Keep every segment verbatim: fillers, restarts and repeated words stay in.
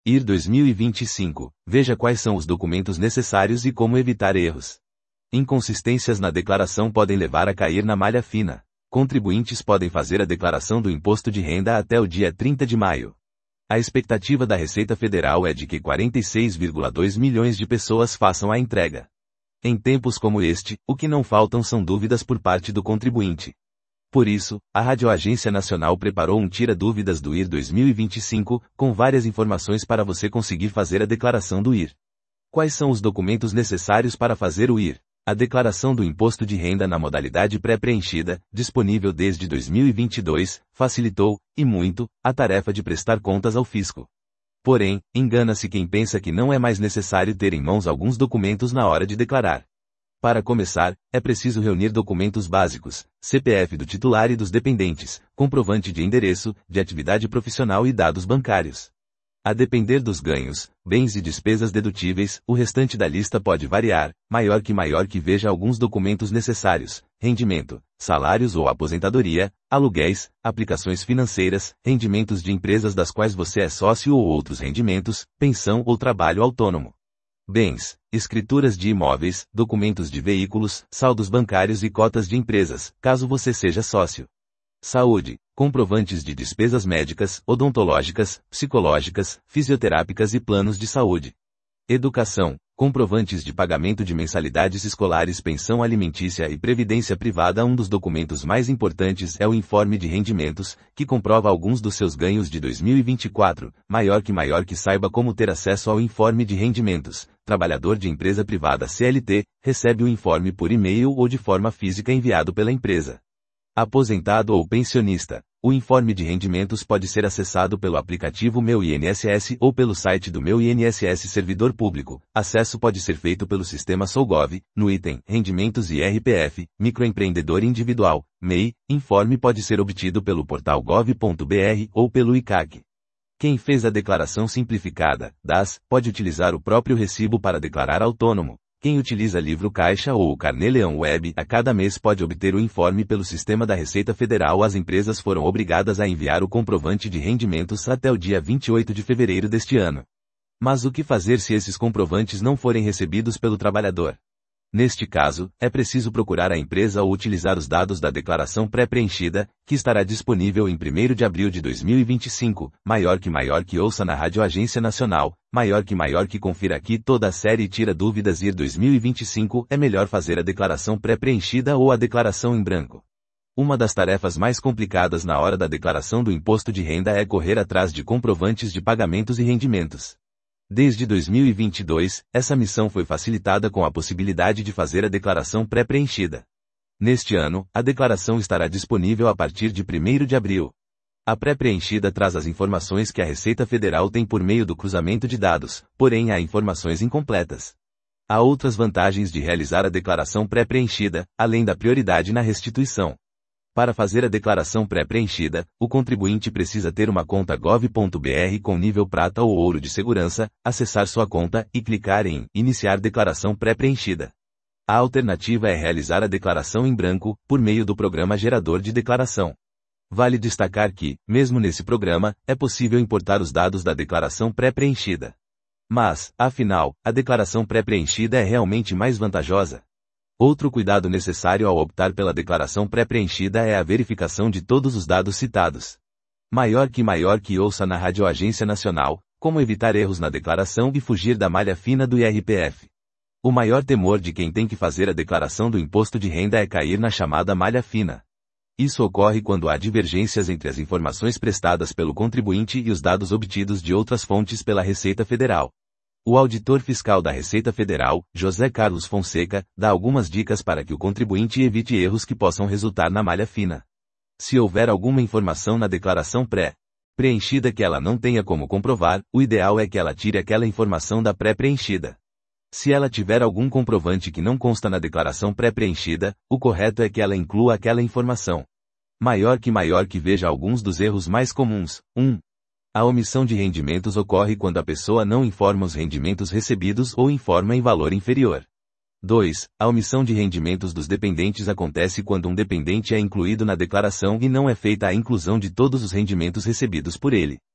I R dois mil e vinte e cinco. Veja quais são os documentos necessários e como evitar erros. Inconsistências na declaração podem levar a cair na malha fina. Contribuintes podem fazer a declaração do imposto de renda até o dia trinta de maio. A expectativa da Receita Federal é de que quarenta e seis vírgula dois milhões de pessoas façam a entrega. Em tempos como este, o que não faltam são dúvidas por parte do contribuinte. Por isso, a Rádio Agência Nacional preparou um Tira Dúvidas do I R dois mil e vinte e cinco, com várias informações para você conseguir fazer a declaração do I R. Quais são os documentos necessários para fazer o I R? A declaração do imposto de renda na modalidade pré-preenchida, disponível desde dois mil e vinte e dois, facilitou, e muito, a tarefa de prestar contas ao fisco. Porém, engana-se quem pensa que não é mais necessário ter em mãos alguns documentos na hora de declarar. Para começar, é preciso reunir documentos básicos, C P F do titular e dos dependentes, comprovante de endereço, de atividade profissional e dados bancários. A depender dos ganhos, bens e despesas dedutíveis, o restante da lista pode variar, maior que maior que veja alguns documentos necessários: rendimento, salários ou aposentadoria, aluguéis, aplicações financeiras, rendimentos de empresas das quais você é sócio ou outros rendimentos, pensão ou trabalho autônomo. Bens, escrituras de imóveis, documentos de veículos, saldos bancários e cotas de empresas, caso você seja sócio. Saúde, comprovantes de despesas médicas, odontológicas, psicológicas, fisioterápicas e planos de saúde. Educação, comprovantes de pagamento de mensalidades escolares, pensão alimentícia e previdência privada. Um dos documentos mais importantes é o informe de rendimentos, que comprova alguns dos seus ganhos de dois mil e vinte e quatro, maior que maior que saiba como ter acesso ao informe de rendimentos. Trabalhador de empresa privada C L T, recebe o informe por e-mail ou de forma física enviado pela empresa. Aposentado ou pensionista, o informe de rendimentos pode ser acessado pelo aplicativo Meu I N S S ou pelo site do Meu I N S S Servidor Público. Acesso pode ser feito pelo sistema SouGov, no item Rendimentos e R P F, Microempreendedor Individual, M E I. Informe pode ser obtido pelo portal gov ponto br ou pelo I C A C. Quem fez a declaração simplificada, D A S, pode utilizar o próprio recibo para declarar autônomo. Quem utiliza livro caixa ou o Carnê Leão Web a cada mês pode obter o informe pelo sistema da Receita Federal. As empresas foram obrigadas a enviar o comprovante de rendimentos até o dia vinte e oito de fevereiro deste ano. Mas o que fazer se esses comprovantes não forem recebidos pelo trabalhador? Neste caso, é preciso procurar a empresa ou utilizar os dados da declaração pré-preenchida, que estará disponível em primeiro de abril de dois mil e vinte e cinco, maior que maior que ouça na Rádio Agência Nacional, maior que maior que confira aqui toda a série Tira Dúvidas I R dois mil e vinte e cinco. É melhor fazer a declaração pré-preenchida ou a declaração em branco. Uma das tarefas mais complicadas na hora da declaração do imposto de renda é correr atrás de comprovantes de pagamentos e rendimentos. Desde dois mil e vinte e dois, essa missão foi facilitada com a possibilidade de fazer a declaração pré-preenchida. Neste ano, a declaração estará disponível a partir de primeiro de abril. A pré-preenchida traz as informações que a Receita Federal tem por meio do cruzamento de dados, porém há informações incompletas. Há outras vantagens de realizar a declaração pré-preenchida, além da prioridade na restituição. Para fazer a declaração pré-preenchida, o contribuinte precisa ter uma conta gov ponto br com nível prata ou ouro de segurança, acessar sua conta e clicar em Iniciar declaração pré-preenchida. A alternativa é realizar a declaração em branco, por meio do programa gerador de declaração. Vale destacar que, mesmo nesse programa, é possível importar os dados da declaração pré-preenchida. Mas, afinal, a declaração pré-preenchida é realmente mais vantajosa? Outro cuidado necessário ao optar pela declaração pré-preenchida é a verificação de todos os dados citados. Maior que maior que ouça na Rádio Agência Nacional, como evitar erros na declaração e fugir da malha fina do I R P F. O maior temor de quem tem que fazer a declaração do imposto de renda é cair na chamada malha fina. Isso ocorre quando há divergências entre as informações prestadas pelo contribuinte e os dados obtidos de outras fontes pela Receita Federal. O auditor fiscal da Receita Federal, José Carlos Fonseca, dá algumas dicas para que o contribuinte evite erros que possam resultar na malha fina. Se houver alguma informação na declaração pré-preenchida que ela não tenha como comprovar, o ideal é que ela tire aquela informação da pré-preenchida. Se ela tiver algum comprovante que não consta na declaração pré-preenchida, o correto é que ela inclua aquela informação. Maior que maior que veja alguns dos erros mais comuns. um. A omissão de rendimentos ocorre quando a pessoa não informa os rendimentos recebidos ou informa em valor inferior. dois. A omissão de rendimentos dos dependentes acontece quando um dependente é incluído na declaração e não é feita a inclusão de todos os rendimentos recebidos por ele.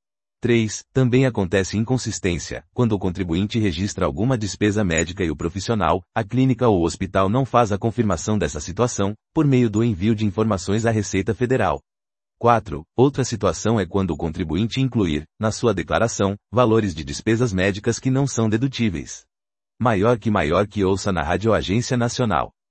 três. Também acontece inconsistência, quando o contribuinte registra alguma despesa médica e o profissional, a clínica ou o hospital não faz a confirmação dessa situação, por meio do envio de informações à Receita Federal. quatro. Outra situação é quando o contribuinte incluir, na sua declaração, valores de despesas médicas que não são dedutíveis. Maior que maior que ouça na Rádio Agência Nacional.